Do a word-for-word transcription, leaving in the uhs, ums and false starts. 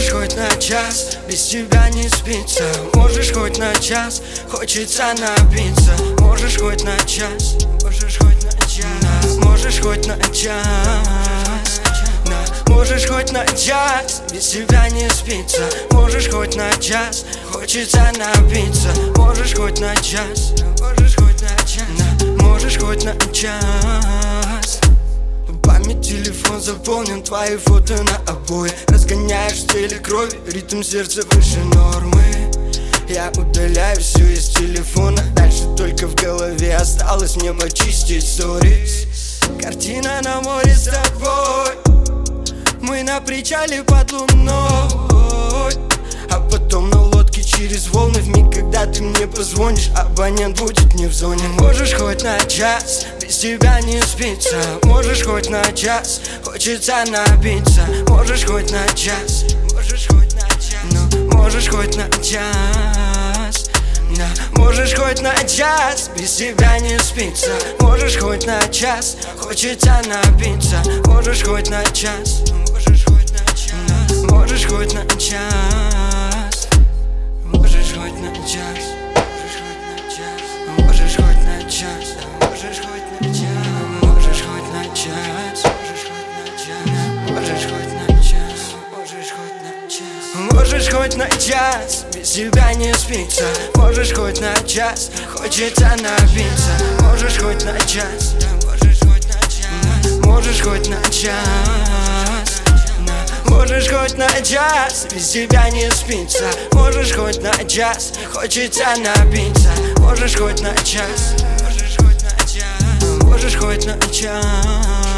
Можешь хоть на час, без тебя не спится. Можешь хоть на час, хочется напиться. Можешь хоть на час, можешь хоть на час, можешь хоть на час, можешь хоть на час, без тебя не спится. Можешь хоть на час, хочется напиться. Можешь хоть на час, можешь хоть на час, можешь хоть на час. Память телефон заполнен, твои фото на обои. Разгоняешь в теле крови, ритм сердца выше нормы. Я удаляю все из телефона, дальше только в голове осталось мне почистить сторис. Картина на море с тобой, мы на причале под луной, а потом на лодке через волны. В миг, когда ты мне позвонишь, абонент будет не в зоне. Можешь хоть на час, без тебя не спится. Можешь хоть на час, хочется напиться. Можешь хоть на час, можешь хоть на час, ну, можешь хоть на час, да. Можешь хоть на час, без тебя не спится. Можешь хоть на час, хочется напиться. Можешь хоть на час, можешь хоть на час, можешь хоть на час, можешь хоть на час, можешь хоть на час, можешь хоть на час, можешь хоть на час, можешь хоть на час, можешь хоть на час, можешь хоть на час, без тебя не спится. Можешь хоть на час, хочется напиться. Можешь хоть на час, можешь хоть на час, можешь хоть на час, можешь хоть на час, без тебя не спится. Можешь хоть на час, хочется напиться. Можешь хоть на час, можешь хоть на час, можешь хоть на час.